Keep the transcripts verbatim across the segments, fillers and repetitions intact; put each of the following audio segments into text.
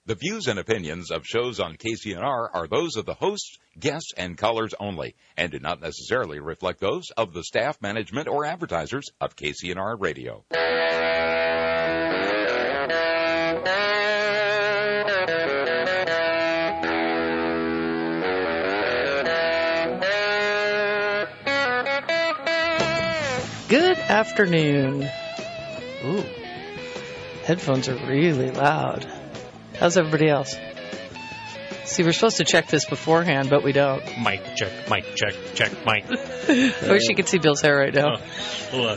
The views and opinions of shows on K C N R are those of the hosts, guests, and callers only, and do not necessarily reflect those of the staff, management, or advertisers of K C N R Radio. Good afternoon. Ooh, headphones are really loud. How's everybody else? See, we're supposed to check this beforehand, but we don't. Mic check, mic check, check, mic. I wish you could see Bill's hair right now. Oh,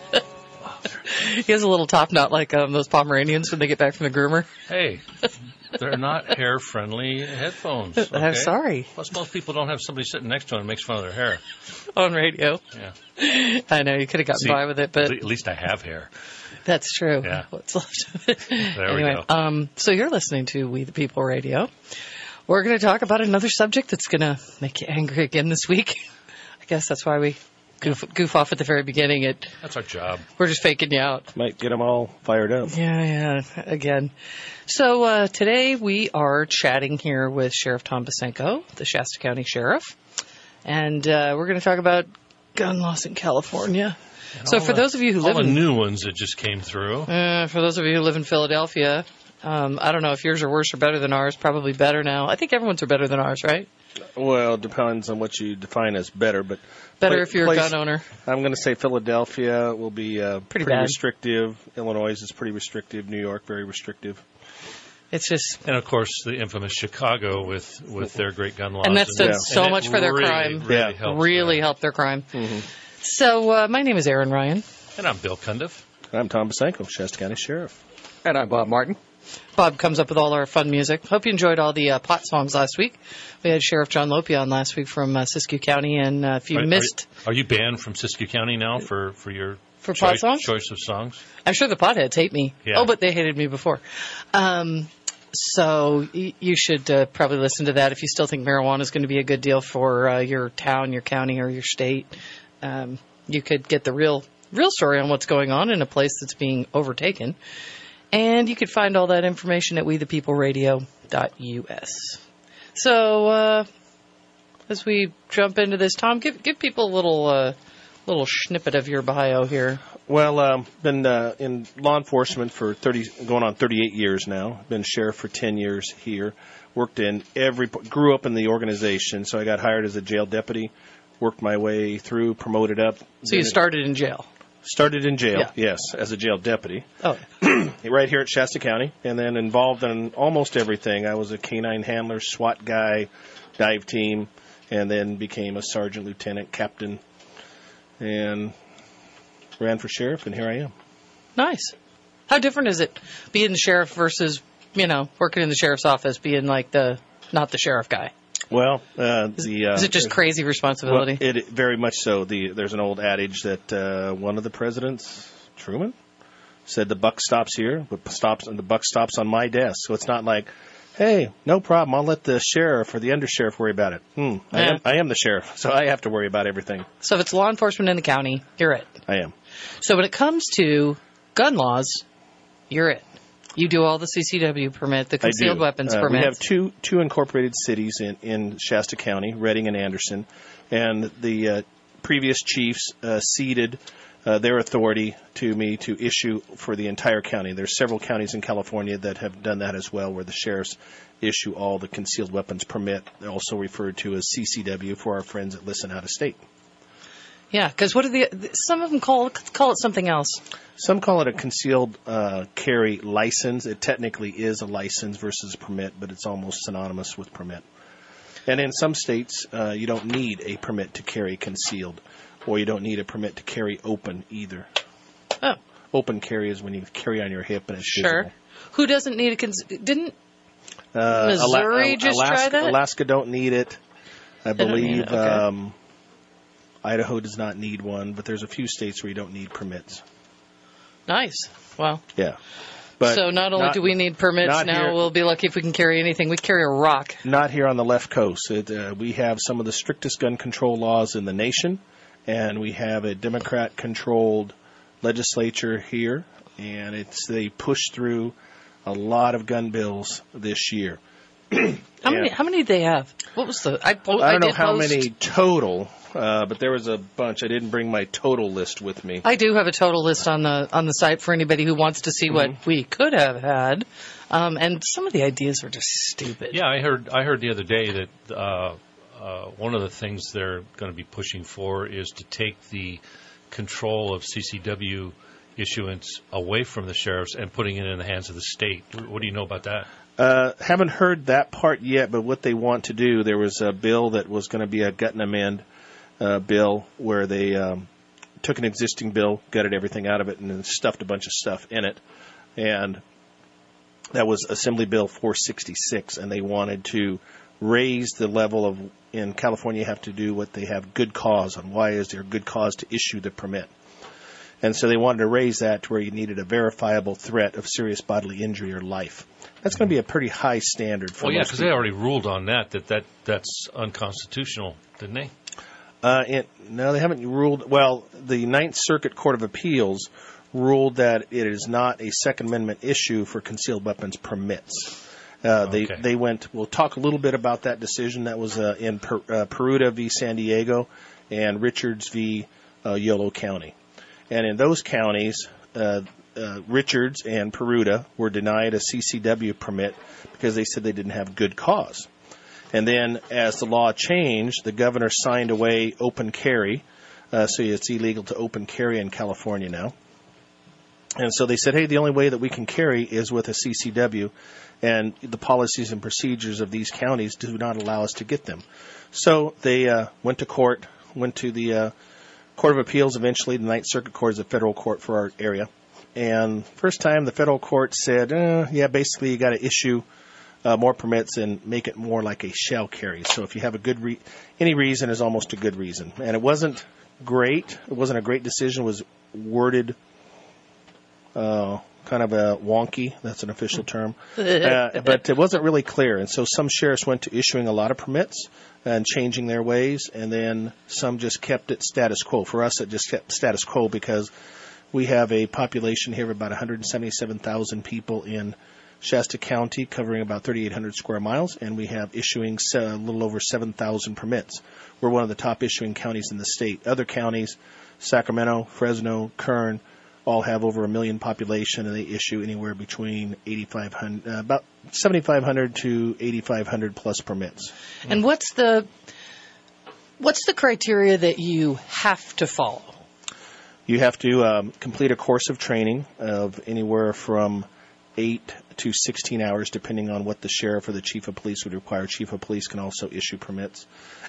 he has a little top knot like um, those Pomeranians when they get back from the groomer. hey, they're not hair-friendly headphones. Okay? I'm sorry. Plus, most people don't have somebody sitting next to them and makes fun of their hair. On radio. Yeah. I know, you could have gotten See, by with it, but... At least I have hair. That's true. Yeah. What's left of it. There anyway, we go. Um, so you're listening to We the People Radio. We're going to talk about another subject that's going to make you angry again this week. I guess that's why we goof, goof off at the very beginning. It That's our job. We're just faking you out. Might get them all fired up. Yeah, yeah, again. So uh, today we are chatting here with Sheriff Tom Bosenko, the Shasta County Sheriff. And uh, we're going to talk about gun laws in California. And So for the, those of you who live all the in... new ones that just came through. Uh, for those of you who live in Philadelphia, um, I don't know if yours are worse or better than ours. Probably better now. I think everyone's are better than ours, right? Well, it depends on what you define as better, but Better pla- if you're place, a gun owner. I'm going to say Philadelphia will be uh, Pretty pretty bad. restrictive. Illinois is pretty restrictive. New York very restrictive. It's just, And, of course, the infamous Chicago with, with their great gun laws. and that's done Yeah. so And it much for their really, crime. Really Yeah. helps Really them. helped their crime. Mm-hmm. So uh, my name is Aaron Ryan. And I'm Bill Cundiff. I'm Tom Bosenko, Shasta County Sheriff. And I'm Bob Martin. Bob comes up with all our fun music. Hope you enjoyed all the uh, pot songs last week. We had Sheriff John Lopi on last week from uh, Siskiyou County, and uh, if you Are- are missed... Are you banned from Siskiyou County now for, for your For pot choice, songs? choice of songs? I'm sure the potheads hate me. Yeah. Oh, but they hated me before. Um, so y- you should uh, probably listen to that if you still think marijuana is going to be a good deal for uh, your town, your county, or your state. Um, you could get the real real story on what's going on in a place that's being overtaken. And you could find all that information at we the people radio dot U S. So uh, as we jump into this, Tom, give give people a little uh, little snippet of your bio here. Well, um, been uh, in law enforcement for thirty, going on thirty-eight years now. Been sheriff for ten years here. Worked in every, grew up in the organization, so I got hired as a jail deputy. Worked my way through, promoted up. So you started in jail. Started in jail, Yeah. yes, as a jail deputy. Oh, Right here at Shasta County, and then involved in almost everything. I was a canine handler, SWAT guy, dive team, and then became a sergeant, lieutenant, captain, and ran for sheriff, and here I am. nice. How different is it being the sheriff versus, you know, working in the sheriff's office, being like the, not the sheriff guy? Well, uh, the uh, Is it just crazy responsibility? Well, it very much so. The there's an old adage that uh, one of the presidents, Truman, said the buck stops here, but stops and the buck stops on my desk. So it's not like, hey, no problem, I'll let the sheriff or the undersheriff worry about it. Hmm, I Yeah. am I am the sheriff, so I have to worry about everything. So if it's law enforcement in the county, you're it. I am. So when it comes to gun laws, you're it. You do all the C C W permit, the I concealed do. weapons uh, permit. We have two two incorporated cities in, in Shasta County, Redding and Anderson, and the uh, previous chiefs uh, ceded uh, their authority to me to issue for the entire county. There's several counties in California that have done that as well, where the sheriffs issue all the concealed weapons permit. They're also referred to as C C W for our friends that listen out of state. Yeah, because what are the, some of them call, call it something else. Some call it a concealed uh, carry license. It technically is a license versus a permit, but it's almost synonymous with permit. And in some states, uh, you don't need a permit to carry concealed, or you don't need a permit to carry open either. Oh, Open carry is when you carry on your hip and it's sure. visible. Who doesn't need a, cons- didn't Uh, Missouri Ala- just Alaska, try that? Alaska don't need it. I don't need believe it, okay. um, Idaho does not need one, but there's a few states where you don't need permits. Nice. Well, Yeah. But so not only do we need permits not now, here- we'll be lucky if we can carry anything. We carry a rock. Not here on the left coast. It, uh, we have some of the strictest gun control laws in the nation, and we have a Democrat-controlled legislature here, and it's they push through a lot of gun bills this year. How many? How many did they have? What was the? I, po- I don't I know how post, many total, uh, but there was a bunch. I didn't bring my total list with me. I do have a total list on the on the site for anybody who wants to see Mm-hmm. what we could have had, um, and some of the ideas were just stupid. Yeah, I heard. I heard the other day that uh, uh, one of the things they're going to be pushing for is to take the control of C C W issuance away from the sheriffs and putting it in the hands of the state. What do you know about that? Uh, haven't heard that part yet, but what they want to do, there was a bill that was going to be a gut and amend uh, bill where they um, took an existing bill, gutted everything out of it, and then stuffed a bunch of stuff in it. And that was Assembly Bill four sixty-six, and they wanted to raise the level of, in California, you have to do what they have good cause on. Why is there good cause to issue the permit? And so they wanted to raise that to where you needed a verifiable threat of serious bodily injury or life. That's going to be a pretty high standard for Well, yeah, most because people. they already ruled on that, that, that that's unconstitutional, didn't they? Uh, it, no, they haven't ruled. Well, the Ninth Circuit Court of Appeals ruled that it is not a Second Amendment issue for concealed weapons permits. Uh, they Okay. they went. We'll talk a little bit about that decision. That was uh, in per, uh, Peruta v. San Diego and Richards v. Uh, Yolo County. And in those counties, uh, uh, Richards and Peruta were denied a C C W permit because they said they didn't have good cause. And then as the law changed, the governor signed away open carry, uh, so it's illegal to open carry in California now. And so they said, hey, the only way that we can carry is with a C C W, and the policies and procedures of these counties do not allow us to get them. So they uh, went to court, went to the uh, Court of Appeals eventually. The Ninth Circuit Court is a federal court for our area. And first time the federal court said, eh, yeah, basically you got to issue uh, more permits and make it more like a shell carry. So if you have a good re- any reason is almost a good reason. And it wasn't great. It wasn't a great decision. It was worded uh, kind of a wonky. That's an official term. Uh, but it wasn't really clear. And so some sheriffs went to issuing a lot of permits and changing their ways, and then some just kept it status quo. For us, it just kept status quo because we have a population here of about one hundred seventy-seven thousand people in Shasta County, covering about thirty-eight hundred square miles, and we have issuing a little over seven thousand permits. We're one of the top issuing counties in the state. Other counties, Sacramento, Fresno, Kern, all have over a million population, and they issue anywhere between eighty-five hundred, uh, about seventy-five hundred to eighty-five hundred plus permits. And what's the what's the criteria that you have to follow? You have to um, complete a course of training of anywhere from eight to sixteen hours, depending on what the sheriff or the chief of police would require. Chief of police can also issue permits.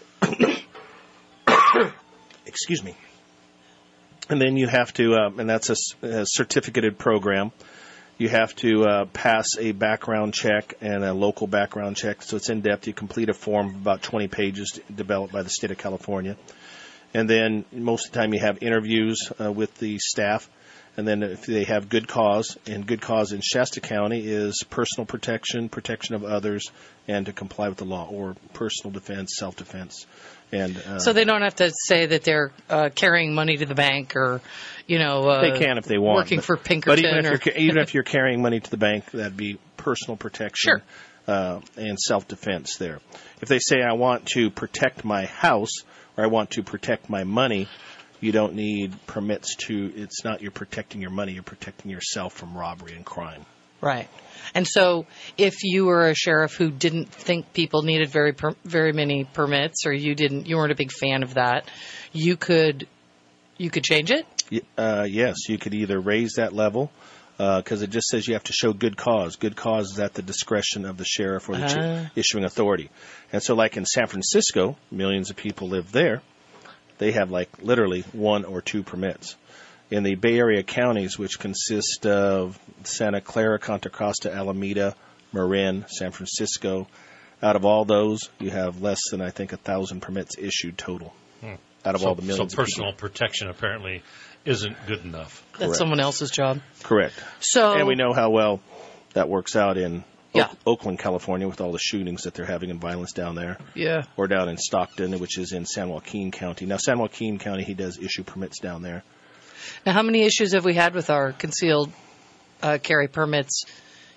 Excuse me. And then you have to, uh, and that's a, a certificated program. You have to uh, pass a background check and a local background check. So it's in depth. You complete a form of about twenty pages developed by the state of California. And then most of the time you have interviews uh, with the staff. And then if they have good cause, and good cause in Shasta County is personal protection, protection of others, and to comply with the law, or personal defense, self-defense. And uh, So they don't have to say that they're uh, carrying money to the bank, or, you know, uh, they can if they want. working but, for Pinkerton. But even or, if, you're, even if you're carrying money to the bank, that'd be personal protection Sure. uh, and self-defense there. If they say, I want to protect my house, or I want to protect my money, you don't need permits to, it's not you're protecting your money, you're protecting yourself from robbery and crime. Right. And so if you were a sheriff who didn't think people needed very per, very many permits, or you didn't you weren't a big fan of that, you could you could change it? Uh, yes, you could either raise that level, because uh, it just says you have to show good cause. Good cause is at the discretion of the sheriff or the Uh. chi- issuing authority. And so like in San Francisco, millions of people live there. They have like literally one or two permits. In the Bay Area counties, which consist of Santa Clara, Contra Costa, Alameda, Marin, San Francisco, out of all those, you have less than, I think, a thousand permits issued total. Hmm. Out of so, all the millions so of personal people. protection apparently isn't good enough. That's Correct. someone else's job. Correct. So And we know how well that works out in Yeah. Oak- Oakland, California, with all the shootings that they're having and violence down there. Yeah. Or down in Stockton, which is in San Joaquin County. Now, San Joaquin County, he does issue permits down there. Now, how many issues have we had with our concealed uh, carry permits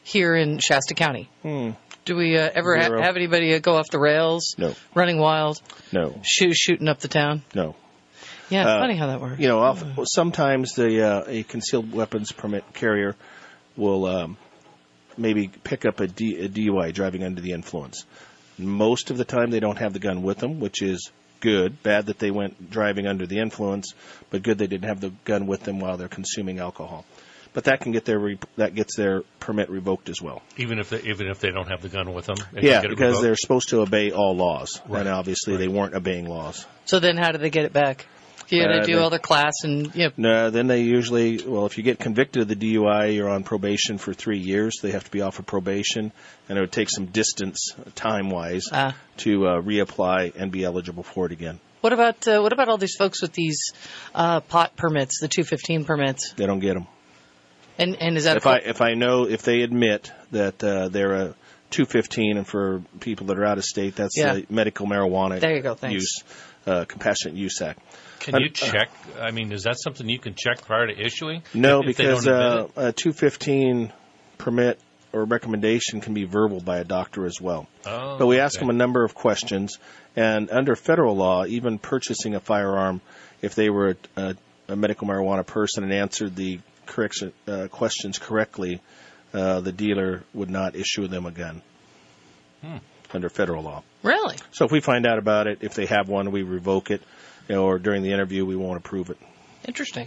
here in Shasta County? Hmm. Do we uh, ever ha- Zero. have anybody uh, go off the rails? No. Running wild? No. Shoot, shooting up the town? No. Yeah, Uh, funny how that works. You know, off, sometimes the uh, a concealed weapons permit carrier will um, maybe pick up a, D, a D U I, driving under the influence. Most of the time, they don't have the gun with them, which is good. Bad that they went driving under the influence, but good they didn't have the gun with them while they're consuming alcohol. But that can get their re- that gets their permit revoked as well. Even if they, even if they don't have the gun with them, they Yeah, can get it because revoked? they're supposed to obey all laws, Right. and obviously Right. they weren't obeying laws. So then how do they get it back? You had to Uh, do they- all their class and, you know, No, then they usually, well, if you get convicted of the D U I, you're on probation for three years. They have to be off of probation, and it would take some distance, time-wise, Ah. to uh, reapply and be eligible for it again. what about uh, what about all these folks with these uh, pot permits, the two fifteen permits? They don't get them. And and is that If a I if I know if they admit that uh, they're a two fifteen, and for people that are out of state, that's Yeah. the medical marijuana There you go, thanks. use, uh, compassionate use act. Can you check? I mean, is that something you can check prior to issuing? No, If- if they because don't admit uh, it? a two fifteen permit or recommendation can be verbal by a doctor as well. Oh, But we ask okay. them a number of questions, and under federal law, even purchasing a firearm, if they were a, a, a medical marijuana person and answered the correct, uh, questions correctly, uh, the dealer would not issue them a gun Hmm. under federal law. really? So if we find out about it, if they have one, we revoke it, you know, or during the interview, we won't approve it. Interesting.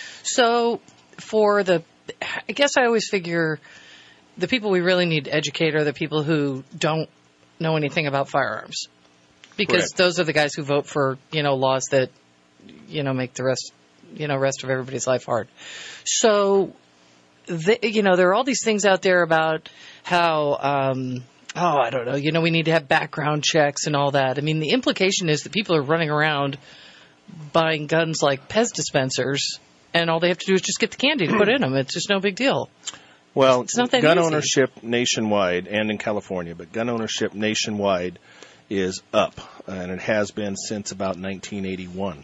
So for the, I guess I always figure the people we really need to educate are the people who don't know anything about firearms, because Correct. those are the guys who vote for, you know, laws that, you know, make the rest, you know, rest of everybody's life hard. So, the, you know, there are all these things out there about how, um, oh, I don't know, you know, we need to have background checks and all that. I mean, the implication is that people are running around buying guns like Pez dispensers, and all they have to do is just get the candy to put in them. It's just no big deal. Well, It's not that gun easy. ownership nationwide and in California, but gun ownership nationwide is up, and it has been since about nineteen eighty-one.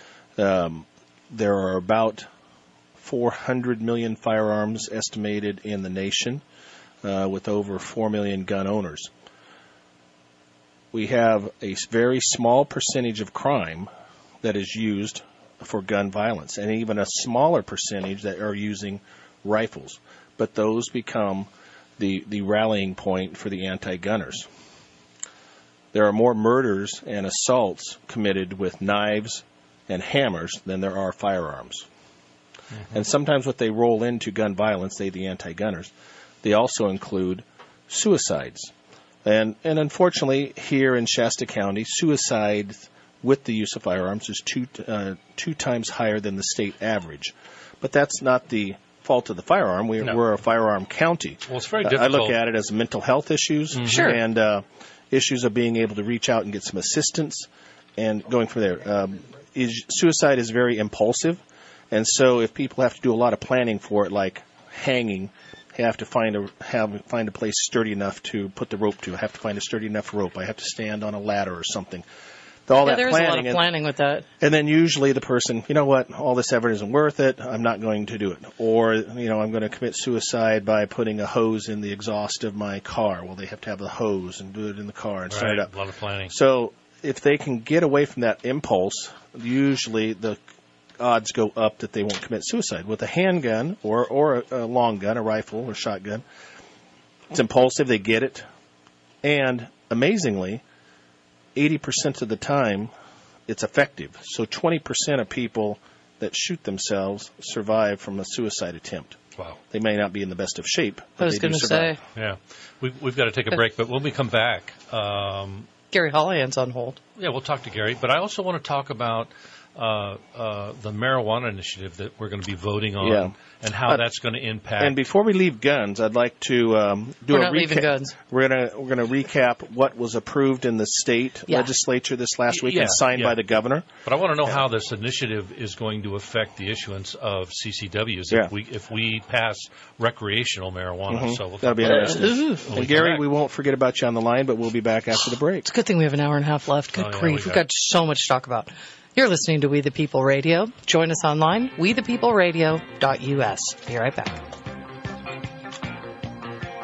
Um, there are about four hundred million firearms estimated in the nation, uh, with over four million gun owners. We have a very small percentage of crime that is used for gun violence, and even a smaller percentage that are using rifles. But those become the, the rallying point for the anti-gunners. There are more murders and assaults committed with knives and hammers than there are firearms. Mm-hmm. And sometimes what they roll into gun violence, they the anti-gunners, they also include suicides. And, and unfortunately, here in Shasta County, suicide with the use of firearms is two, uh, two times higher than the state average. But that's not the fault of the firearm. We, No. We're a firearm county. Well, it's very Uh, I difficult. look at it as mental health issues Sure. and uh, issues of being able to reach out and get some assistance and going from there. Um, is, suicide is very impulsive, and so if people have to do a lot of planning for it, like hanging, they have to find a have find a place sturdy enough to put the rope to. I have to find a sturdy enough rope. I have to stand on a ladder or something. All Yeah, that there's a lot planning of and- planning with that. and then usually the person, you know what, all this effort isn't worth it, I'm not going to do it. Or, you know, I'm going to commit suicide by putting a hose in the exhaust of my car. Well, they have to have the hose and do it in the car and start Right, it up. a lot of planning. So if they can get away from that impulse, usually the odds go up that they won't commit suicide. With a handgun or, or a, a long gun, a rifle or shotgun, it's impulsive, they get it. And amazingly, eighty percent of the time, it's effective. So twenty percent of people that shoot themselves survive from a suicide attempt. Wow. They may not be in the best of shape, but I was they do going to survive. say, Yeah. We've, we've got to take a break, but when we come back, um, Gary Hollihan's on hold. yeah, we'll talk to Gary. But I also want to talk about uh, uh, the marijuana initiative that we're going to be voting on Yeah. and how Uh, that's going to impact. And before we leave guns, I'd like to um, do We're a not recap. leaving guns. We're gonna we're gonna recap what was approved in the state Yeah. legislature this last week Yeah, and signed yeah. by the governor. But I want to know how this initiative is going to affect the issuance of C C Ws Yeah. if we if we pass recreational marijuana. Mhm. So we'll That'll talk be about interesting. that Ooh. when we And come Gary, back. we won't forget about you on the line, but we'll be back after the break. It's a good thing we have an hour and a half left. Good Oh, yeah, grief. we We've got- got so much to talk about. You're listening to We the People Radio. Join us online, we the people radio dot U S. Be right back.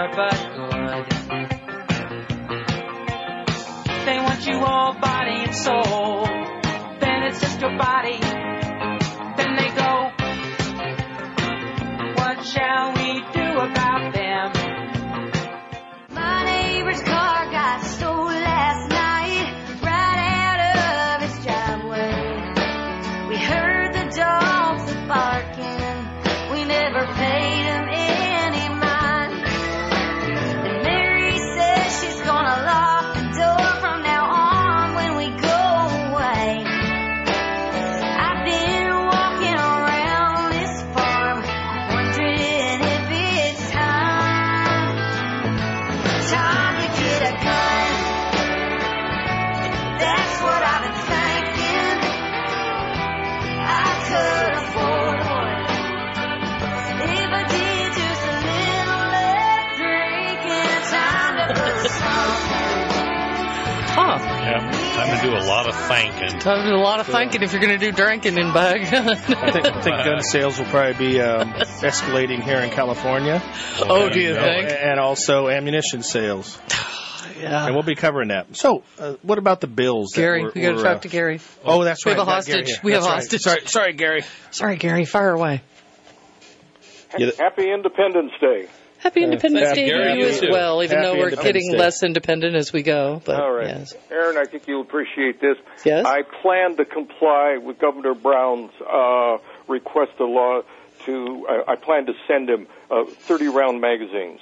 hard but good. They want you all body and soul. Then it's just your body. Then they go, what shall we do about them? My neighbor's car got stole last night, right out of its driveway. We heard the dogs a barking, we never paid them any mind. And Mary says she's gonna lock the door from now on when we go away. I've been walking around this farm, wondering if it's time, time to get a gun. That's what I've been thinking. I could afford one if I did just a little less drinking. Time to put something. Huh. Yeah, time to do a lot of thanking. Time to do a lot of thinking if you're going to do drinking in Bug. I think, I think gun sales will probably be um, escalating here in California. Oh, do you And- think? And also ammunition sales. Yeah. And we'll be covering that. So, uh, what about the bills? that Gary, were- we got to were, talk uh, to Gary. Oh, that's We right. have a Got Gary hostage. here. We have a That's right. hostage. Sorry, sorry, Gary. Sorry, Gary, fire away. Yeah, Happy Independence Day. Happy Independence thank Day you, to Gary. you You as too. well, even Happy though we're Independence getting Day. less independent as we go. But All right. yes. Aaron, I think you'll appreciate this. Yes? I plan to comply with Governor Brown's uh, request of law to, uh, I plan to send him uh, thirty-round magazines.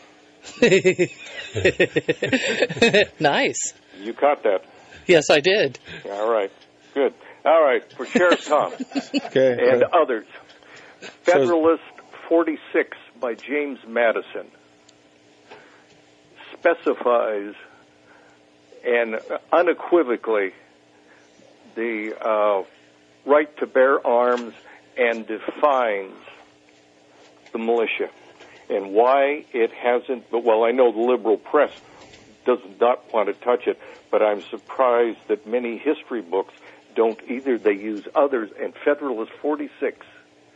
Nice. You caught that? Yes, I did. All right. Good. All right. For Sheriff Tom Okay. and uh, others, Federalist forty-six by James Madison specifies and unequivocally the uh, right to bear arms and defines the militia and why it hasn't, but well, I know the liberal press does not want to touch it, but I'm surprised that many history books don't either. They use others, and Federalist forty-six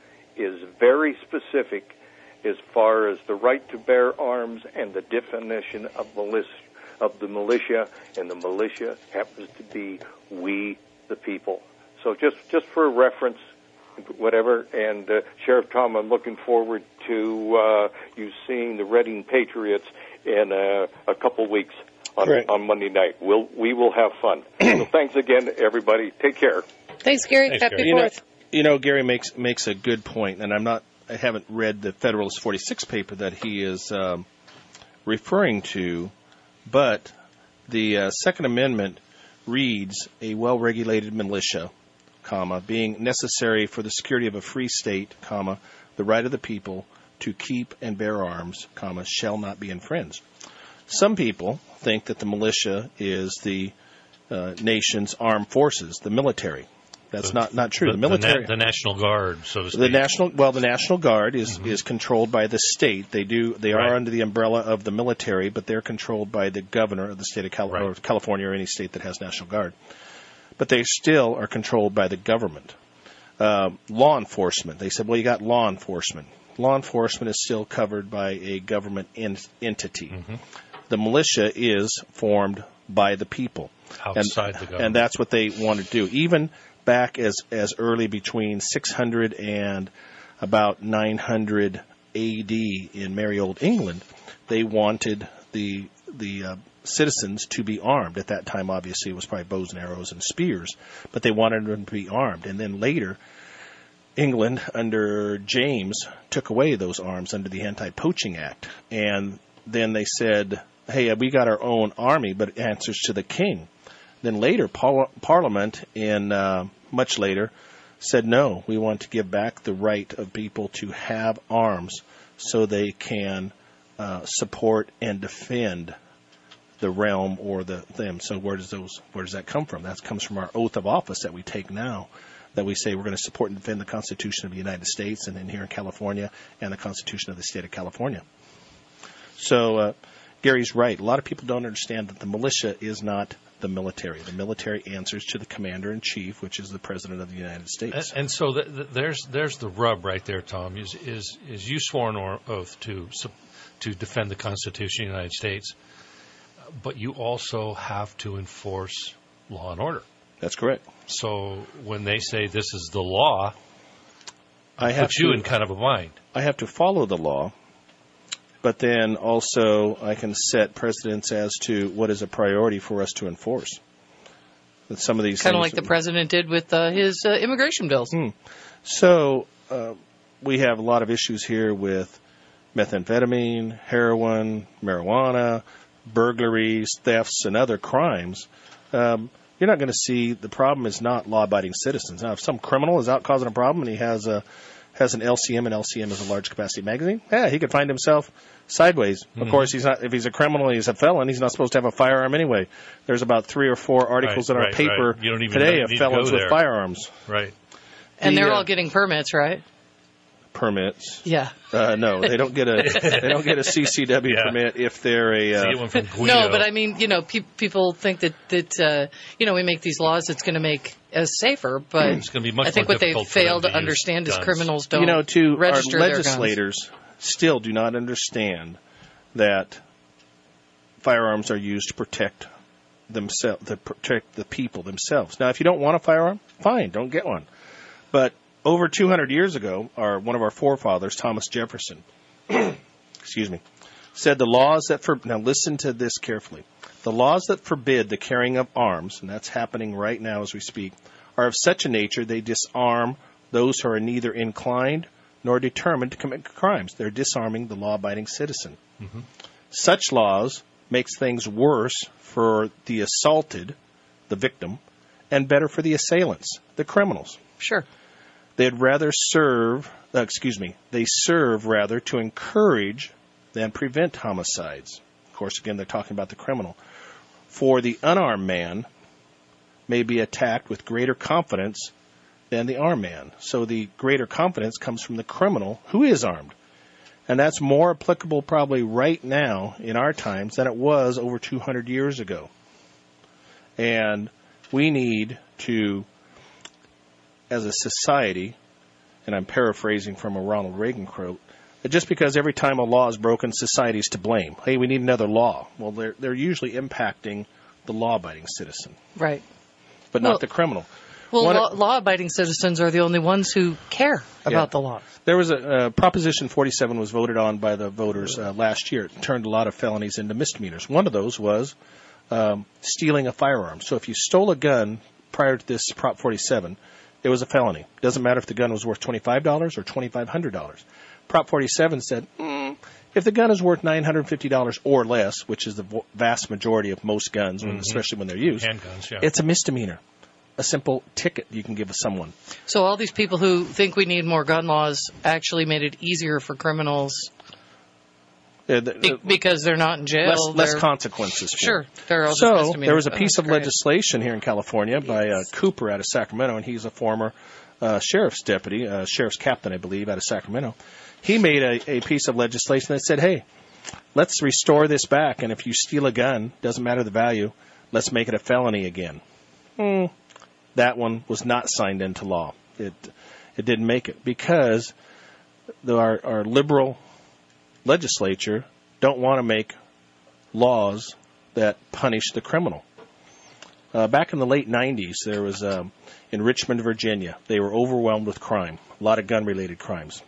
is very specific as far as the right to bear arms and the definition of militia, of the militia, and the militia happens to be we, the people. So just, just for reference, whatever, and uh, Sheriff Tom, I'm looking forward to uh, you seeing the Reading Patriots in uh, a couple weeks on, Correct. on Monday night. We'll, we will have fun. So thanks again, everybody. Take care. Thanks, Gary. Thanks, Happy Gary. you know, Fourth. you know, Gary makes makes a good point, and I'm not. I haven't read the Federalist forty-six paper that he is um, referring to, but the uh, Second Amendment reads a well-regulated militia, comma, being necessary for the security of a free state, comma, the right of the people to keep and bear arms, comma, shall not be infringed. Some people think that the militia is the uh, nation's armed forces, the military. That's not, not true. The, military, the, na- the National Guard, so to speak. the national, well, the National Guard is, is controlled by the state. They do, they Right. are under the umbrella of the military, but they're controlled by the governor of the state of Cal- Right. or California or any state that has National Guard. But they still are controlled by the government. Uh, law enforcement. They said, well, you got law enforcement. Law enforcement is still covered by a government en- entity. The militia is formed by the people. Outside and, the government. And that's what they want to do. Even back as, as early between six hundred and about nine hundred A D in merry old England, they wanted the the uh, citizens to be armed. At that time, obviously, it was probably bows and arrows and spears, but they wanted them to be armed. And then later, England, under James, took away those arms under the Anti-Poaching Act. And then they said, hey, we got our own army, but it answers to the king. Then later, par- Parliament, in uh, much later, said, no, we want to give back the right of people to have arms so they can uh, support and defend the realm or the them. So where does those where does that come from? That comes from our oath of office that we take now, that we say we're going to support and defend the Constitution of the United States, and then here in California, and the Constitution of the state of California. So uh, Gary's right. A lot of people don't understand that the militia is not the military. The military answers to the commander-in-chief, which is the president of the United States. And, and so th- th- there's there's the rub right there, Tom. Is is is you swore an or- oath to su- to defend the Constitution of the United States, but you also have to enforce law and order. That's correct. So when they say this is the law, I it have puts to, you in kind of a bind. I have to follow the law, but then also I can set precedents as to what is a priority for us to enforce. That some of these Kind of things- like the president did with uh, his uh, immigration bills. Hmm. So uh, we have a lot of issues here with methamphetamine, heroin, marijuana, burglaries, thefts, and other crimes. Um, you're not going to see the problem is not law-abiding citizens. Now, if some criminal is out causing a problem and he has a has an L C M, and L C M is a large capacity magazine, yeah, he could find himself sideways. Mm-hmm. Of course, he's not. If he's a criminal, he's a felon. He's not supposed to have a firearm anyway. There's about three or four articles Right, in our right, paper right. You don't even today know- of need to go felons with there. firearms. Right. And The, they're uh, all getting permits, right? Permits. Yeah. Uh, no, they don't get a they don't get a C C W Yeah. permit if they're a. Uh, So you went from Guido. No, but I mean, you know, pe- people think that that uh, you know we make these laws that's going to make us safer, but It's gonna be much I think more what they difficult for them fail to to use understand is guns. criminals don't you know, to our register their guns. legislators still do not understand that firearms are used to protect themselves, to protect the people themselves. Now, if you don't want a firearm, fine, don't get one. But over two hundred years ago, our one of our forefathers, Thomas Jefferson, excuse me, said the laws that for now listen to this carefully. The laws that forbid the carrying of arms, and that's happening right now as we speak, are of such a nature they disarm those who are neither inclined nor determined to commit crimes. They're disarming the law-abiding citizen. Mm-hmm. Such laws makes things worse for the assaulted, the victim, and better for the assailants, the criminals. Sure. They'd rather serve, uh, excuse me, they serve rather to encourage than prevent homicides. Of course, again, they're talking about the criminal. For the unarmed man may be attacked with greater confidence than the armed man. So the greater confidence comes from the criminal who is armed. And that's more applicable probably right now in our times than it was over two hundred years ago. And we need to, as a society, and I'm paraphrasing from a Ronald Reagan quote, that just because every time a law is broken, society's to blame. Hey, we need another law. Well, they're, they're usually impacting the law-abiding citizen, Right. but Well- not the criminal. Well, One- law, law-abiding citizens are the only ones who care about Yeah. the law. There was a uh, Proposition forty-seven was voted on by the voters uh, last year. It turned a lot of felonies into misdemeanors. One of those was um, stealing a firearm. So if you stole a gun prior to this Prop forty-seven, it was a felony. Doesn't matter if the gun was worth twenty-five dollars or twenty-five hundred dollars. Prop forty-seven said, mm, if the gun is worth nine hundred fifty dollars or less, which is the vo- vast majority of most guns, when, Mhm. especially when they're used, Handguns, yeah. it's a misdemeanor. A simple ticket you can give someone. So all these people who think we need more gun laws actually made it easier for criminals Uh, the- be- because they're not in jail. less, less They're- consequences. For Sure. it. They're all just So misdemeanors. there was a Oh, piece that's of great. legislation here in California by uh, Cooper out of Sacramento, and he's a former uh, sheriff's deputy, uh, sheriff's captain, I believe, out of Sacramento. He made a, a piece of legislation that said, hey, let's restore this back, and if you steal a gun, doesn't matter the value, let's make it a felony again. Hmm. That one was not signed into law. It it didn't make it because the, our, our liberal legislature don't want to make laws that punish the criminal. Uh, back in the late nineties, there was um, in Richmond, Virginia, they were overwhelmed with crime, a lot of gun-related crimes.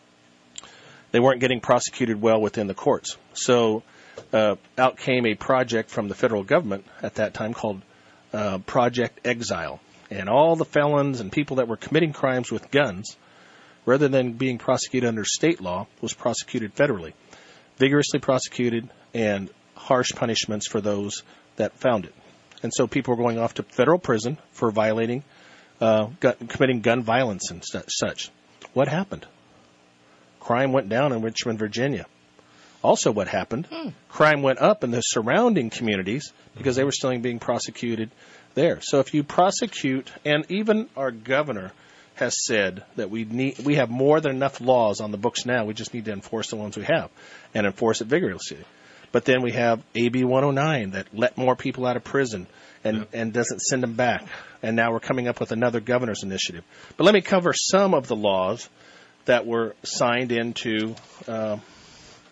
They weren't getting prosecuted well within the courts. So uh, out came a project from the federal government at that time called uh, Project Exile. And all the felons and people that were committing crimes with guns, rather than being prosecuted under state law, was prosecuted federally. Vigorously prosecuted and harsh punishments for those that found it. And so people were going off to federal prison for violating, uh, gun, committing gun violence and su- such. What happened? Crime went down in Richmond, Virginia. Also what happened, hmm. crime went up in the surrounding communities because they were still being prosecuted there. So if you prosecute, and even our governor has said that we need, we have more than enough laws on the books now. We just need to enforce the ones we have and enforce it vigorously. But then we have A B one oh nine that let more people out of prison and, yeah. and doesn't send them back. And now we're coming up with another governor's initiative. But let me cover some of the laws that were signed into uh,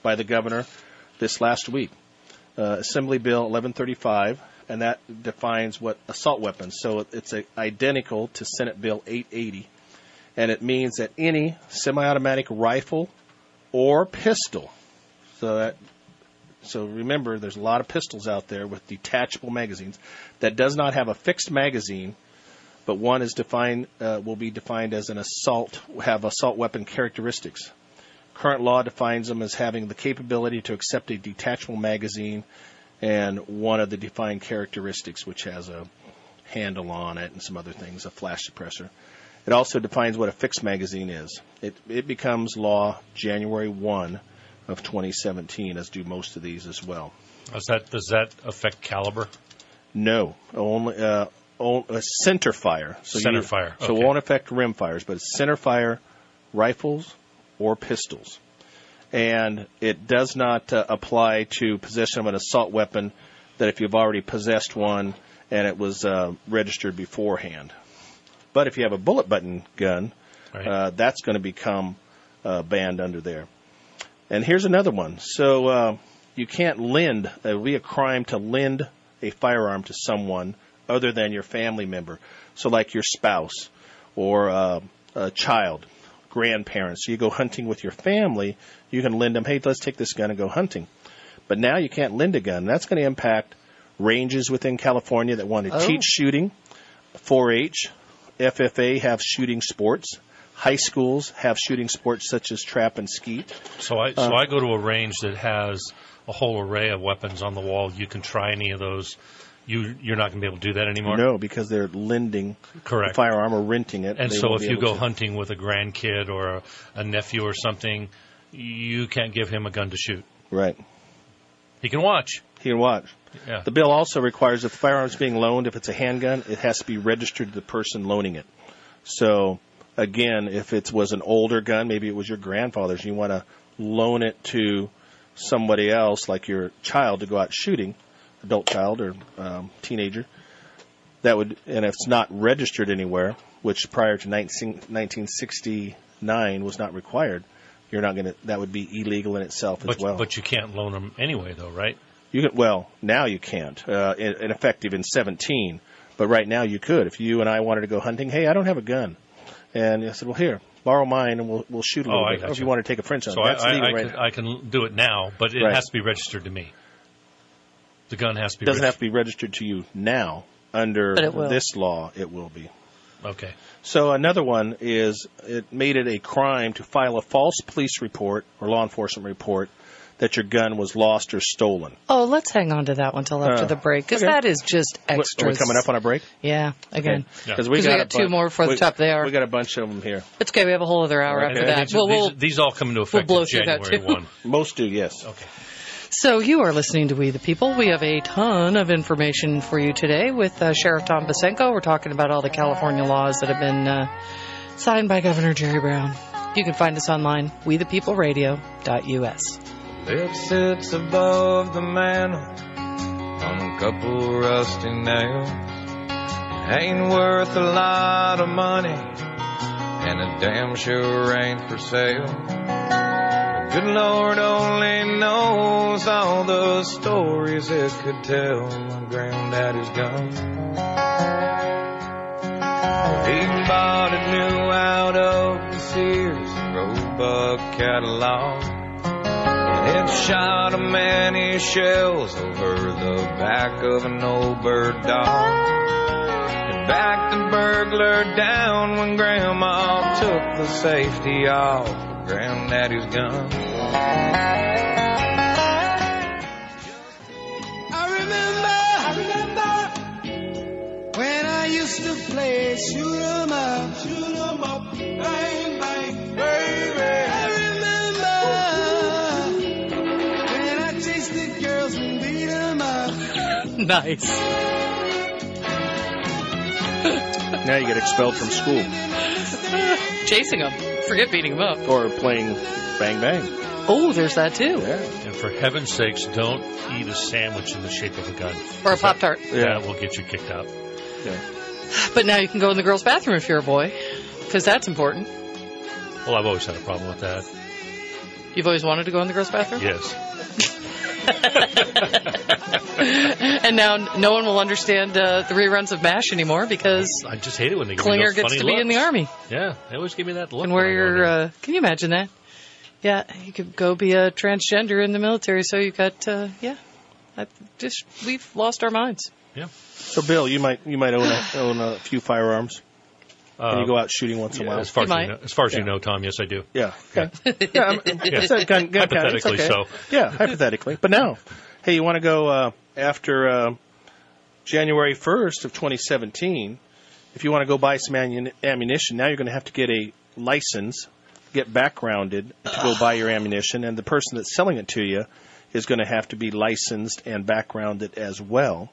by the governor this last week. Uh, Assembly Bill eleven thirty-five, and that defines what assault weapons. So it's a, identical to Senate Bill eight eighty, and it means that any semi-automatic rifle or pistol. So that, so remember, there's a lot of pistols out there with detachable magazines that does not have a fixed magazine, but one is defined uh, will be defined as an assault, have assault weapon characteristics. Current law defines them as having the capability to accept a detachable magazine and one of the defined characteristics, which has a handle on it and some other things, a flash suppressor. It also defines what a fixed magazine is. It, it becomes law January first of twenty seventeen, as do most of these as well. Does that, does that affect caliber? No, only uh, only, uh, center fire. So Center you, fire, So okay. it won't affect rim fires, but it's center fire rifles or pistols. And it does not uh, apply to possession of an assault weapon that if you've already possessed one and it was uh, registered beforehand. But if you have a bullet button gun, Right. uh, that's going to become uh, banned under there. And here's another one. So uh, you can't lend, it would be a crime to lend a firearm to someone other than your family member. So like your spouse or uh, a child, grandparents. So you go hunting with your family, you can lend them, hey, let's take this gun and go hunting. But now you can't lend a gun. That's going to impact ranges within California that want to Oh. teach shooting. four H, F F A have shooting sports. High schools have shooting sports such as trap and skeet. So I, so Uh, I go to a range that has a whole array of weapons on the wall. You can try any of those. You, you're not going to be able to do that anymore? No, because they're lending Correct. the firearm or renting it. And They so won't if be you able go to. hunting with a grandkid or a, a nephew or something, you can't give him a gun to shoot. Right. He can watch. He can watch. Yeah. The bill also requires if the firearm is being loaned, if it's a handgun, it has to be registered to the person loaning it. So, again, if it was an older gun, maybe it was your grandfather's, and you want to loan it to somebody else, like your child, to go out shooting, adult child or um, teenager, that would, and if it's not registered anywhere, which prior to nineteen sixty-nine was not required, you're not going to, that would be illegal in itself as But, well. but you can't loan them anyway, though, right? You can, well, now you can't, uh, in, in effective in seventeen, but right now you could. If you and I wanted to go hunting, hey, I don't have a gun. And I said, well, here, borrow mine and we'll, we'll shoot a little Oh, I bit. got Or if you. you want to take a French hunt, So I, that's I, legal I, right can, now. I can do it now, but it Right. has to be registered to me. The gun has to be It doesn't have registered. to be registered to you now. Under But it will. this law, it will be. Okay. So another one is it made it a crime to file a false police report or law enforcement report that your gun was lost or stolen. Oh, let's hang on to that one till after Uh, the break, because okay. that is just What- extra. Are we coming up on a break? Yeah, again. Yeah. Because we, 'Cause we got got a two bun- more before the we- top of the hour. We got a bunch of them here. It's okay. We have a whole other hour Okay. after that. These, Well, we'll, these, these all come into effect blow in through that, January too. first. Most do, yes. Okay. So you are listening to We the People. We have a ton of information for you today with uh, Sheriff Tom Basenko. We're talking about all the California laws that have been uh, signed by Governor Jerry Brown. You can find us online, we the people radio dot U S. It sits above the mantel on a couple rusty nails. Ain't worth a lot of money, and it damn sure ain't for sale. The good Lord only knows all the stories it could tell. My granddaddy's gun. He bought it new out of the Sears and Roebuck catalog. It shot a many shells over the back of an old bird dog. It backed the burglar down when Grandma took the safety off of Granddaddy's gun. I remember, I remember when I used to play shoot 'em up, shoot 'em up, bang, bang, baby. I remember when I chased the girls and beat 'em up. Nice. Now you get expelled from school Chasing them. Forget beating them up. or playing bang bang. Oh, there's that too. Yeah. And for heaven's sakes, don't eat a sandwich in the shape of a gun. Or a Pop-Tart. That will get you kicked out. Yeah. But now you can go in the girls' bathroom if you're a boy, because that's important. Well, I've always had a problem with that. You've always wanted to go in the girls' bathroom? Yes. And now no one will understand uh, the reruns of MASH anymore because I just hate it when they give me Klinger those gets funny to be looks. in the Army. Yeah, they always give me that look. And when where I go you're, there. uh, can you imagine that? Yeah, you could go be a transgender in the military, so you got, uh, yeah, I just, we've lost our minds. Yeah. So, Bill, you might you might own a, own a few firearms. Can you go out shooting once in a Yeah, while? as far You as, you might. know, as far as Yeah. you know, Tom, yes, I do. Yeah. Okay. yeah. I'm, it's a gun, gun county. It's Hypothetically okay. so. Yeah, hypothetically. But now, hey, you want to go uh, after uh, January first of twenty seventeen? If you want to go buy some ammun- ammunition, now you're going to have to get a license, get backgrounded to go buy your ammunition, and the person that's selling it to you is going to have to be licensed and backgrounded as well.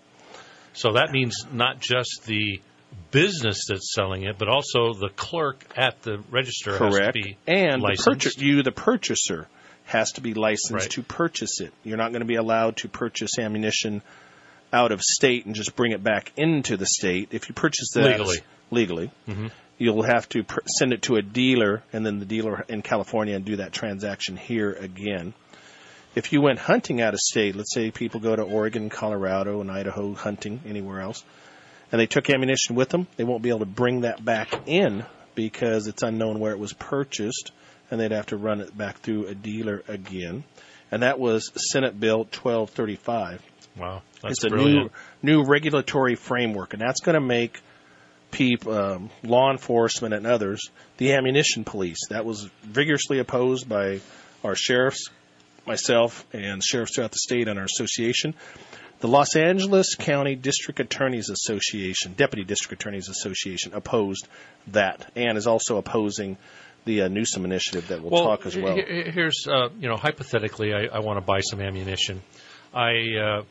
So that means not just the business that's selling it, but also the clerk at the register has to Correct. be And the licensed. purchase, you, the purchaser, has to be licensed Right. to purchase it. You're not going to be allowed to purchase ammunition out of state and just bring it back into the state. If you purchase that Legally. legally, Mhm. you'll have to pr- send it to a dealer, and then the dealer in California and do that transaction here again. If you went hunting out of state, let's say people go to Oregon, Colorado, and Idaho hunting, anywhere else, and they took ammunition with them, they won't be able to bring that back in because it's unknown where it was purchased, and they'd have to run it back through a dealer again. And that was Senate Bill twelve thirty-five. Wow, that's It's a brilliant. new new regulatory framework, and that's going to make people, um, law enforcement and others, the ammunition police. That was vigorously opposed by our sheriffs, myself, and sheriffs throughout the state and our association. The Los Angeles County District Attorneys Association, Deputy District Attorneys Association, opposed that and is also opposing the uh, Newsom initiative that we'll, well, talk as well. he- he- Here's, uh, you know, hypothetically, I, I want to buy some ammunition. I uh,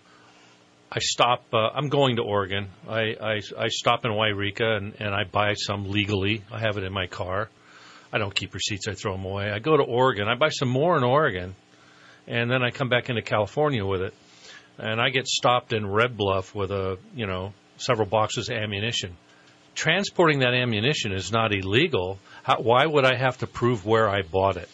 I stop. Uh, I'm going to Oregon. I, I, I stop in Wairika and, and I buy some legally. I have it in my car. I don't keep receipts. I throw them away. I go to Oregon. I buy some more in Oregon, and then I come back into California with it. And I get stopped in Red Bluff with a, you know, several boxes of ammunition. Transporting that ammunition is not illegal. How, why would I have to prove where I bought it?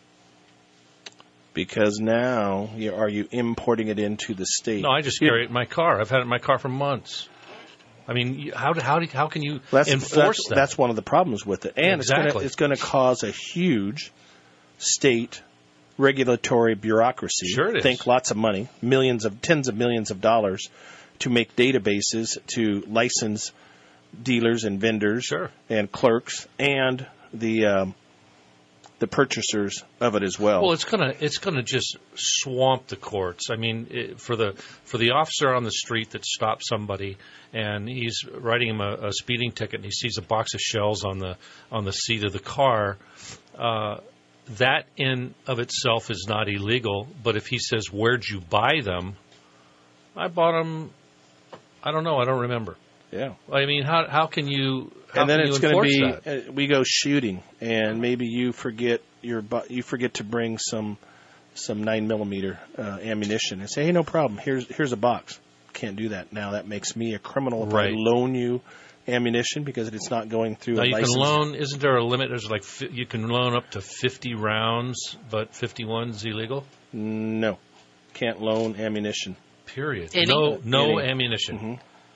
Because now, you, are you importing it into the state? No, I just carry it in my car. I've had it in my car for months. I mean, you- how do- how do- how can you That's, enforce that's, that? that's one of the problems with it. And Exactly. it's going to cause a huge state regulatory bureaucracy. Sure it is. Think lots of money, millions of, tens of millions of dollars to make databases to license dealers and vendors Sure. and clerks and the um, the purchasers of it as well. Well, it's gonna it's gonna just swamp the courts. I mean, it, for the for the officer on the street that stops somebody and he's writing him a, a speeding ticket and he sees a box of shells on the on the seat of the car. Uh, that in of itself is not illegal. But if he says, "Where'd you buy them?" I bought them. I don't know. I don't remember. yeah. I mean, how how can you? How And then can you it's going to enforce be that? uh, we go shooting, and maybe you forget your bu- you forget to bring some some nine millimeter uh, ammunition, and say, hey, no problem. Here's here's a box. Can't do that now. That makes me a criminal if Right. I loan you ammunition because it's not going through Now a you license. can loan. Isn't there a limit? There's like fi- you can loan up to fifty rounds, but fifty-one is illegal. No, can't loan ammunition. Period. Any? No, no Any. ammunition. Mm-hmm.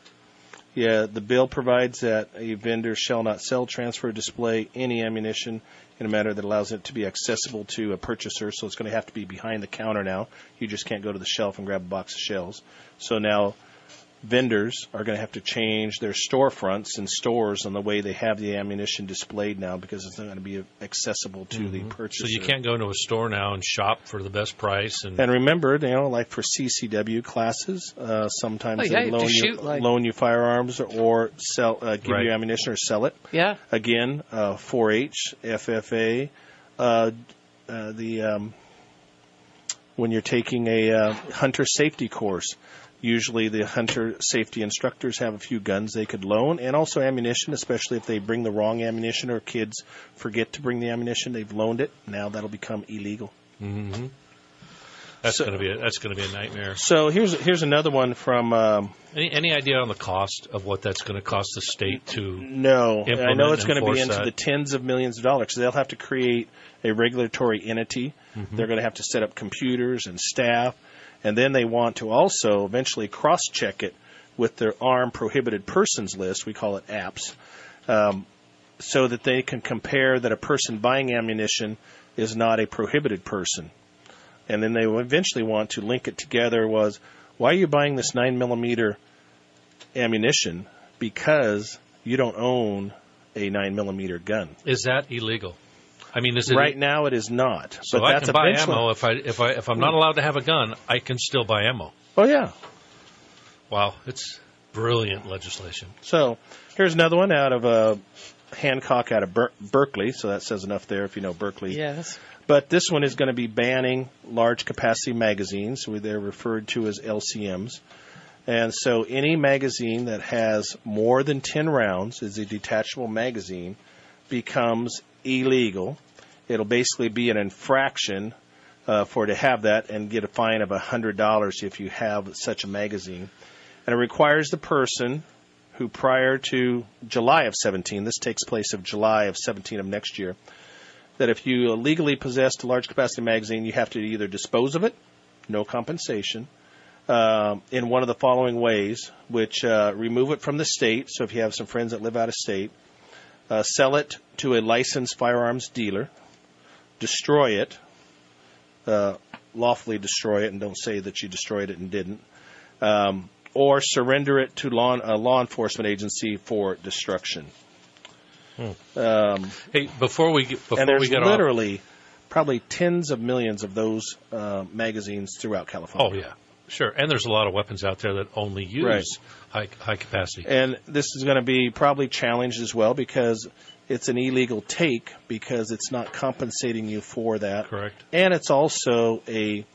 Yeah, the bill provides that a vendor shall not sell, transfer, or display any ammunition in a manner that allows it to be accessible to a purchaser. So it's going to have to be behind the counter now. You just can't go to the shelf and grab a box of shells. So now vendors are going to have to change their storefronts and stores on the way they have the ammunition displayed now because it's not going to be accessible to the purchaser. So you can't go into a store now and shop for the best price. And, And remember, you know, like for C C W classes, uh, sometimes Oh, yeah, they you have to loan you, shoot, like- loan you firearms or sell, uh, give Right. you ammunition or sell it. Yeah. Again, uh, four H, F F A, uh, uh, the um, when you're taking a uh, hunter safety course. Usually the hunter safety instructors have a few guns they could loan and also ammunition, especially if they bring the wrong ammunition or kids forget to bring the ammunition. They've loaned it. Now that'll become illegal. hmm That's So- going to be a, that's going to be a nightmare. So here's here's another one from. Um, Any, any idea on the cost of what that's going to cost the state to? no, implement I know it's and going to be enforce into that? the tens of millions of dollars. So they'll have to create a regulatory entity. Mm-hmm. They're going to have to set up computers and staff, and then they want to also eventually cross-check it with their armed prohibited persons list. We call it A P S, um, so that they can compare that a person buying ammunition is not a prohibited person. And then they will eventually want to link it together was, why are you buying this nine millimeter ammunition? Because you don't own a nine millimeter gun. Is that illegal? I mean, is it Right now it is not. So but I that's can buy eventually- ammo if I if I if I'm not allowed to have a gun, I can still buy ammo. Oh, yeah. Wow, it's brilliant legislation. So here's another one out of uh, Hancock out of Ber- Berkeley. So that says enough there if you know Berkeley. Yes. But this one is going to be banning large capacity magazines. They're referred to as L C Ms. And so any magazine that has more than ten rounds is a detachable magazine becomes illegal. It'll basically be an infraction uh, for to have that and get a fine of one hundred dollars if you have such a magazine. And it requires the person who prior to July of seventeen, this takes place of July of seventeen of next year, that if you illegally possessed a large capacity magazine, you have to either dispose of it, no compensation, um, in one of the following ways, which uh, remove it from the state. So if you have some friends that live out of state, uh, sell it to a licensed firearms dealer, destroy it, uh, lawfully destroy it, and don't say that you destroyed it and didn't, um, or surrender it to law, a law enforcement agency for destruction. Hmm. Um, Hey, before we get, before and there's we get off, literally probably tens of millions of those uh, magazines throughout oh California. yeah, sure. And there's a lot of weapons out there that only use Right. high high capacity. And this is going to be probably challenged as well because it's an illegal take because it's not compensating you for that. Correct. And it's also a,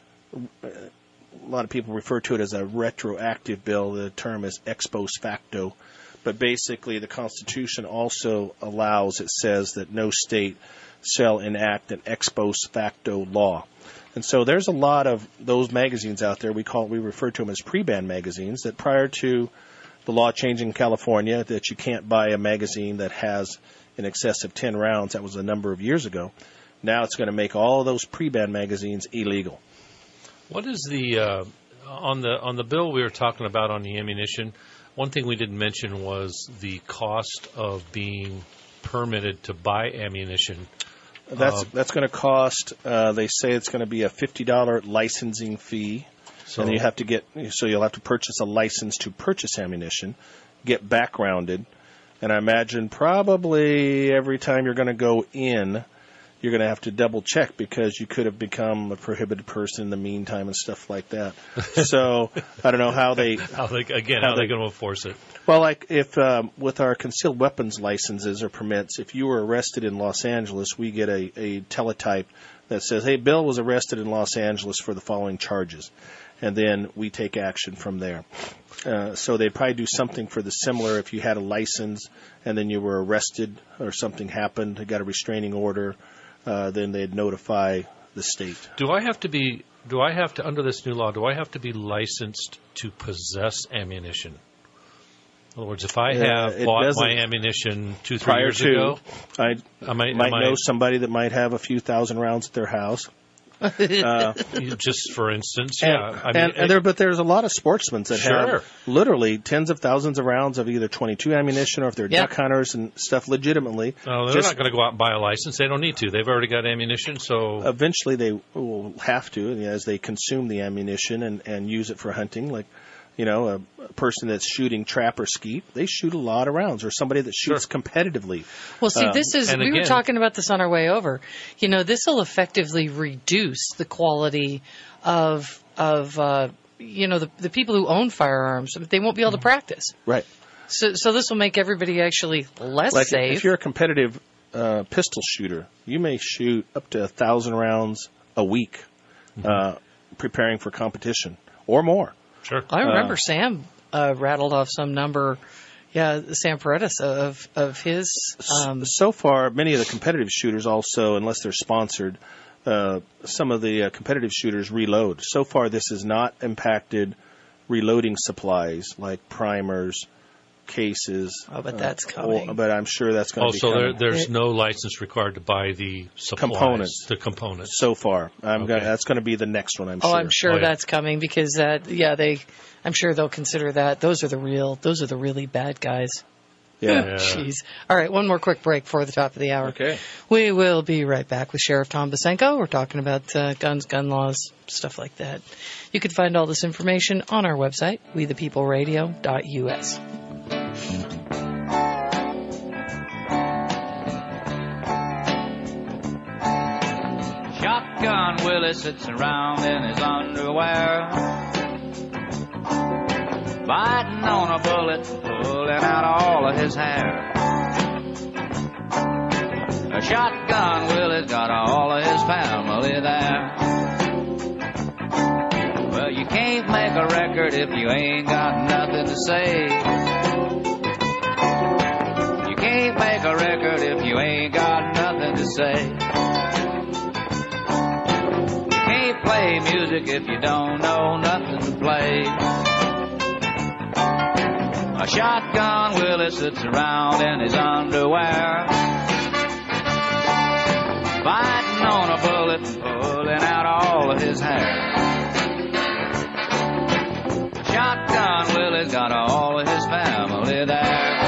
a lot of people refer to it as a retroactive bill. The term is ex post facto. But basically, the Constitution also allows, it says that no state shall enact an ex post facto law. And so there's a lot of those magazines out there. We call we refer to them as pre-ban magazines. That prior to the law changing in California, that you can't buy a magazine that has in excess of ten rounds. That was a number of years ago. Now it's going to make all of those pre-ban magazines illegal. What is the uh, on the on the bill we were talking about on the ammunition? One thing we didn't mention was the cost of being permitted to buy ammunition. That's Uh, that's going to cost. Uh, they say it's going to be a fifty dollar licensing fee, So and you have to get. So you'll have to purchase a license to purchase ammunition, get backgrounded, and I imagine probably every time you're going to go in, you're going to have to double check because you could have become a prohibited person in the meantime and stuff like that. So I don't know how they. how they, again, how how, are they they- going to enforce it? Well, like if um, with our concealed weapons licenses or permits, if you were arrested in Los Angeles, we get a, a teletype that says, "Hey, Bill was arrested in Los Angeles for the following charges," and then we take action from there. Uh, so they'd probably do something for the similar if you had a license and then you were arrested or something happened, got a restraining order, uh, then they'd notify the state. Do I have to be? Do I have to under this new law? Do I have to be licensed to possess ammunition? In other words, if I Yeah, have it bought doesn't- my ammunition two, three Prior years to, ago, I I might, might am I- know somebody that might have a few thousand rounds at their house. Uh, just for instance, And, yeah. I mean, and, and there, but there's a lot of sportsmen that Sure. have literally tens of thousands of rounds of either twenty-two ammunition or if they're Yeah. duck hunters and stuff legitimately. no, they're just- not going to go out and buy a license. They don't need to. They've already got ammunition, so Eventually they will have to as they consume the ammunition and, and use it for hunting. Like, you know, a, a person that's shooting trap or skeet, they shoot a lot of rounds. Or somebody that shoots competitively. Well, see, Um, this is, and we were again- talking about this on our way over. You know, this will effectively reduce the quality of, of, uh, you know, the, the people who own firearms. They won't be able to practice. Right. So, so this will make everybody actually less Like safe. if you're a competitive uh, pistol shooter, you may shoot up to a thousand rounds a week, uh, preparing for competition or more. sure. I remember Sam uh, rattled off some number. Yeah, Sam Paredes of of his. Um, so far, many of the competitive shooters also, unless they're sponsored, uh, some of the uh, competitive shooters reload. So far, this has not impacted reloading supplies like primers, cases. Oh, but that's coming. Or, but I'm sure that's going Oh, to be so there, coming. there's no license required to buy the supplies, Components. the components. So far, I'm Okay. gonna, that's going to be the next one. I'm Oh, sure. I'm sure Oh, yeah. that's coming because that, yeah, they, I'm sure they'll consider that. Those are the real, those are the really bad guys. Yeah. Yeah. Jeez. All right, one more quick break before the top of the hour. Okay. We will be right back with Sheriff Tom Basenko. We're talking about uh, guns, gun laws, stuff like that. You can find all this information on our website, we the people radio dot U S. Shotgun Willie sits around in his underwear, biting on a bullet, pulling out all of his hair. A Shotgun Willie's got all of his family there. Well, you can't make a record if you ain't got nothing to say. You can't make a record if you ain't got nothing to say. Play music if you don't know nothing to play. A Shotgun Willie sits around in his underwear, biting on a bullet and pulling out all of his hair. Shotgun Willie's got all of his family there.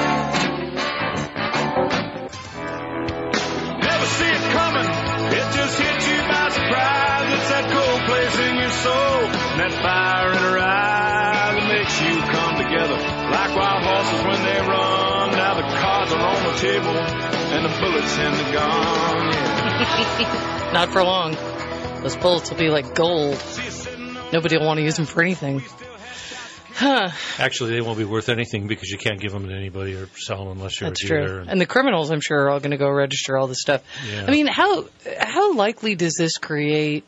Never see it coming, it just hits you by surprise. It's that cold place in your soul, and that fire in her eye that makes you come together like wild horses when they run. Now the cards are on the table and the bullets in the gun. Yeah. Not for long. Those bullets will be like gold. Nobody will want to use them for anything. Huh. Actually, they won't be worth anything because you can't give them to anybody or sell them unless you're That's a dealer. true. And the criminals, I'm sure, are all going to go register all this stuff. Yeah. I mean, how how likely does this create,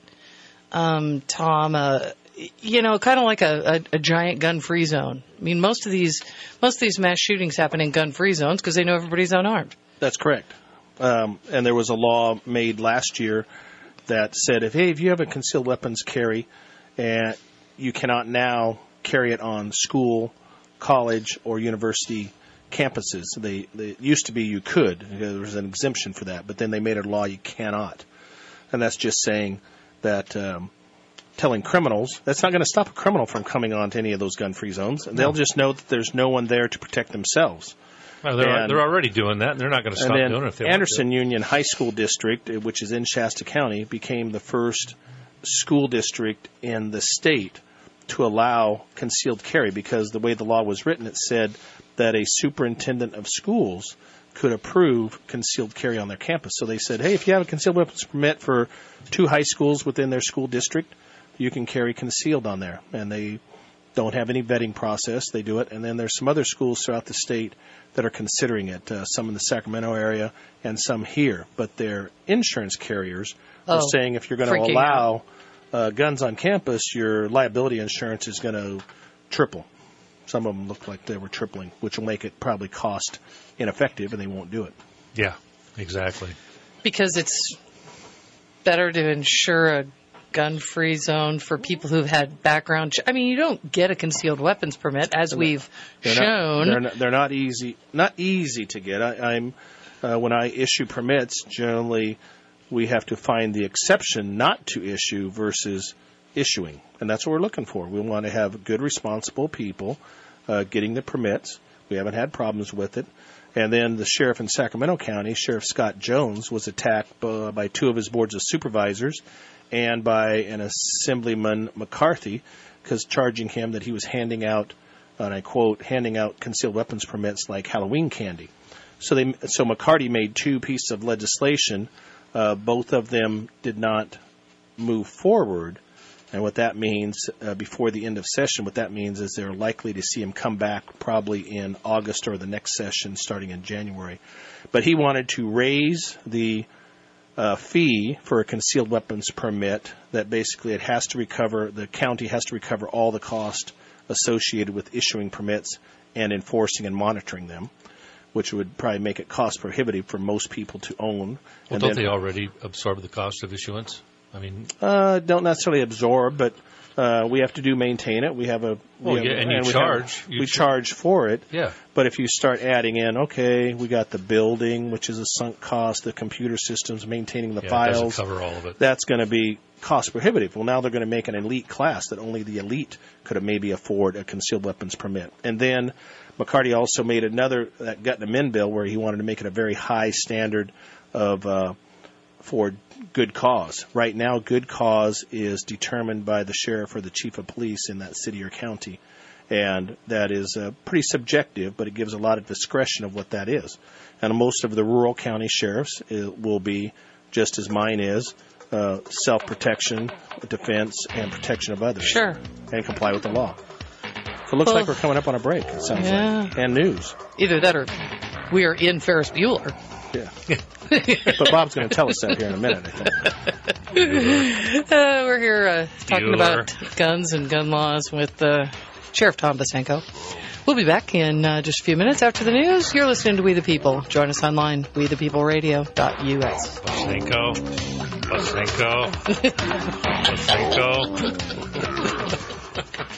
um, Tom, uh, you know, kind of like a, a, a giant gun-free zone? I mean, most of these most of these mass shootings happen in gun-free zones because they know everybody's unarmed. That's correct. Um, and there was a law made last year that said, if hey, if you have a concealed weapons carry, and you cannot now carry it on school, college, or university campuses. They, they it used to be you could. There was an exemption for that, but then they made it a law you cannot. And that's just saying that um, telling criminals, that's not going to stop a criminal from coming onto any of those gun-free zones. And they'll just know that there's no one there to protect themselves. Well, they're, And- they're already doing that, and they're not going to stop and then doing it if they Anderson want Union High School District, uh, which is in Shasta County, became the first school district in the state to allow concealed carry, because the way the law was written, it said that a superintendent of schools could approve concealed carry on their campus. So they said, hey, if you have a concealed weapons permit for two high schools within their school district, you can carry concealed on there. And they don't have any vetting process. They do it. And then there's some other schools throughout the state that are considering it, uh, some in the Sacramento area and some here. But their insurance carriers are Oh, saying if you're going to freaking allow uh, guns on campus, your liability insurance is going to triple. Some of them look like they were tripling, which will make it probably cost ineffective, and they won't do it. to. Yeah, exactly. Because it's better to insure a gun-free zone for people who've had background. Ch- I mean, you don't get a concealed weapons permit, as we've They're shown. Not, they're, not, they're not easy. Not easy to get. I, I'm uh, when I issue permits, generally we have to find the exception not to issue versus issuing, and that's what we're looking for. We want to have good, responsible people uh, getting the permits. We haven't had problems with it. And then the sheriff in Sacramento County, Sheriff Scott Jones, was attacked by, by two of his boards of supervisors and by an Assemblyman McCarthy, because charging him that he was handing out, and I quote, handing out concealed weapons permits like Halloween candy. So they, so McCarty made two pieces of legislation. Uh, both of them did not move forward. And what that means, uh, before the end of session, what that means is they're likely to see him come back probably in August or the next session starting in January. But he wanted to raise the uh, fee for a concealed weapons permit, that basically it has to recover, the county has to recover all the cost associated with issuing permits and enforcing and monitoring them, which would probably make it cost prohibitive for most people to own. Well, And don't then- they already absorb the cost of issuance? I mean, Uh, don't necessarily absorb, but uh, we have to do maintain it. We have a we Well, have, yeah, and you we charge. have- You we ch- charge for it. yeah. But if you start adding in, okay, we got the building, which is a sunk cost, the computer systems, maintaining the Yeah, it files. doesn't cover all of it. That's going to be cost prohibitive. Well, now they're going to make an elite class that only the elite could have maybe afford a concealed weapons permit. And then McCarty also made another that got in the Min bill where he wanted to make it a very high standard of uh, for good cause. Right now, good cause is determined by the sheriff or the chief of police in that city or county. And that is uh, pretty subjective, but it gives a lot of discretion of what that is. And most of the rural county sheriffs uh, will be, just as mine is, uh, self-protection, defense, and protection of others. Sure. And comply with the law. So it looks Well, like we're coming up on a break, it sounds yeah. like. And news. Either that or we are in Ferris Bueller. Yeah. But Bob's going to tell us that here in a minute, I think. Uh, we're here uh, talking Bueller. about guns and gun laws with uh, Sheriff Tom Basenko. We'll be back in uh, just a few minutes after the news. You're listening to We the People. Join us online, we the people radio dot U S. Basenko. Basenko. Basenko.